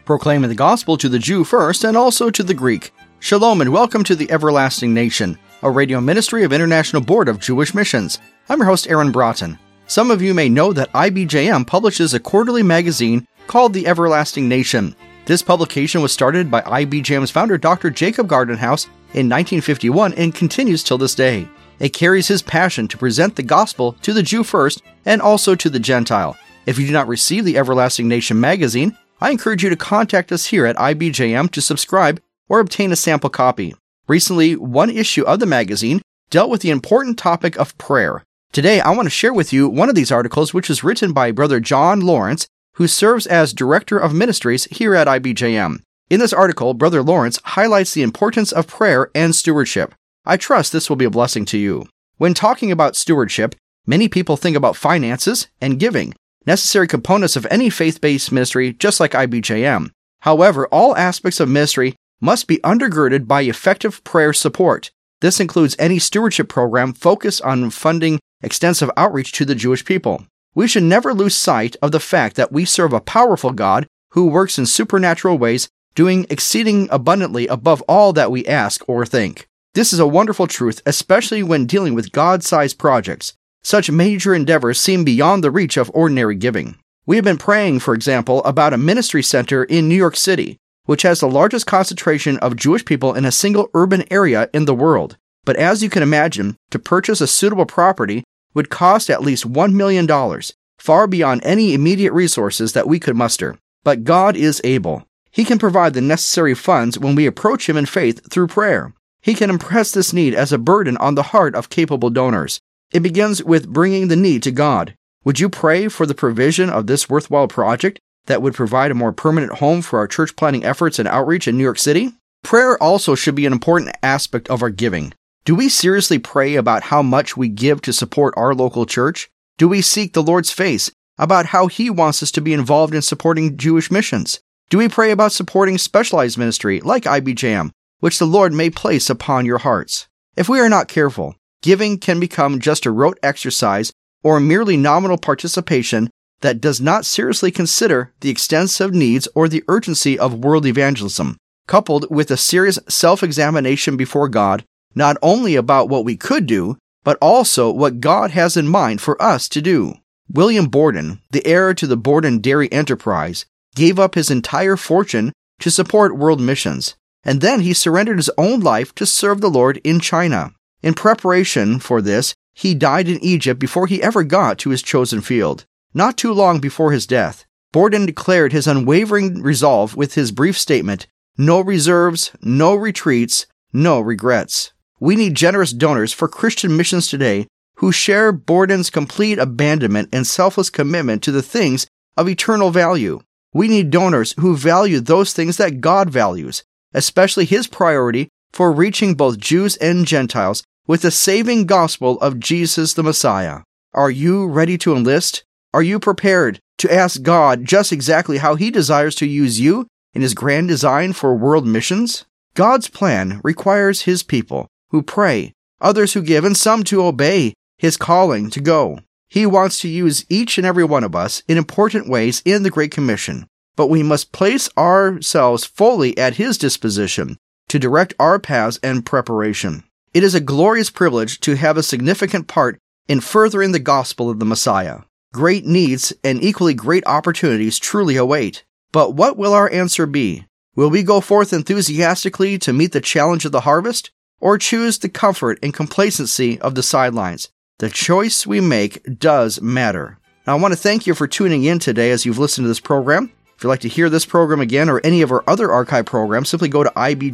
proclaiming the gospel to the Jew first and also to the Greek. Shalom and welcome to the Everlasting Nation, a radio ministry of International Board of Jewish Missions. I'm your host, Aaron Broughton. Some of you may know that IBJM publishes a quarterly magazine called The Everlasting Nation. This publication was started by IBJM's founder, Dr. Jacob Gardenhouse, in 1951 and continues till this day. It carries his passion to present the gospel to the Jew first and also to the Gentile. If you do not receive the Everlasting Nation magazine, I encourage you to contact us here at IBJM to subscribe or obtain a sample copy. Recently, one issue of the magazine dealt with the important topic of prayer. Today, I want to share with you one of these articles, which is written by Brother John Lawrence, who serves as Director of Ministries here at IBJM. In this article, Brother Lawrence highlights the importance of prayer and stewardship. I trust this will be a blessing to you. When talking about stewardship, many people think about finances and giving, necessary components of any faith-based ministry, just like IBJM. However, all aspects of ministry must be undergirded by effective prayer support. This includes any stewardship program focused on funding extensive outreach to the Jewish people. We should never lose sight of the fact that we serve a powerful God who works in supernatural ways, doing exceeding abundantly above all that we ask or think. This is a wonderful truth, especially when dealing with God-sized projects. Such major endeavors seem beyond the reach of ordinary giving. We have been praying, for example, about a ministry center in New York City, which has the largest concentration of Jewish people in a single urban area in the world. But as you can imagine, to purchase a suitable property would cost at least $1 million, far beyond any immediate resources that we could muster. But God is able. He can provide the necessary funds when we approach Him in faith through prayer. He can impress this need as a burden on the heart of capable donors. It begins with bringing the need to God. Would you pray for the provision of this worthwhile project that would provide a more permanent home for our church planting efforts and outreach in New York City? Prayer also should be an important aspect of our giving. Do we seriously pray about how much we give to support our local church? Do we seek the Lord's face about how He wants us to be involved in supporting Jewish missions? Do we pray about supporting specialized ministry like IBJM, which the Lord may place upon your hearts? If we are not careful, giving can become just a rote exercise or merely nominal participation that does not seriously consider the extensive needs or the urgency of world evangelism, coupled with a serious self-examination before God, not only about what we could do, but also what God has in mind for us to do. William Borden, the heir to the Borden Dairy Enterprise, gave up his entire fortune to support world missions, and then he surrendered his own life to serve the Lord in China. In preparation for this, he died in Egypt before he ever got to his chosen field. Not too long before his death, Borden declared his unwavering resolve with his brief statement, "No reserves, no retreats, no regrets." We need generous donors for Christian missions today who share Borden's complete abandonment and selfless commitment to the things of eternal value. We need donors who value those things that God values, especially His priority for reaching both Jews and Gentiles with the saving gospel of Jesus the Messiah. Are you ready to enlist? Are you prepared to ask God just exactly how He desires to use you in His grand design for world missions? God's plan requires His people who pray, others who give, and some to obey His calling to go. He wants to use each and every one of us in important ways in the Great Commission, but we must place ourselves fully at His disposition to direct our paths and preparation. It is a glorious privilege to have a significant part in furthering the gospel of the Messiah. Great needs and equally great opportunities truly await. But what will our answer be? Will we go forth enthusiastically to meet the challenge of the harvest, or choose the comfort and complacency of the sidelines? The choice we make does matter. Now, I want to thank you for tuning in today as you've listened to this program. If you'd like to hear this program again or any of our other archive programs, simply go to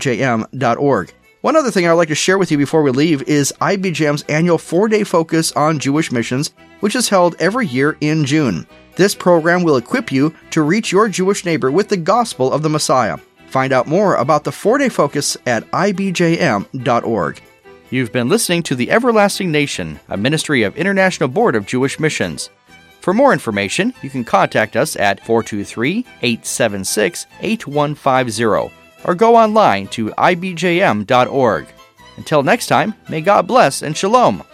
ibjm.org. One other thing I'd like to share with you before we leave is IBJM's annual 4-day focus on Jewish missions, which is held every year in June. This program will equip you to reach your Jewish neighbor with the gospel of the Messiah. Find out more about the 4-day focus at ibjm.org. You've been listening to The Everlasting Nation, a ministry of International Board of Jewish Missions. For more information, you can contact us at 423-876-8150 or go online to ibjm.org. Until next time, may God bless and shalom.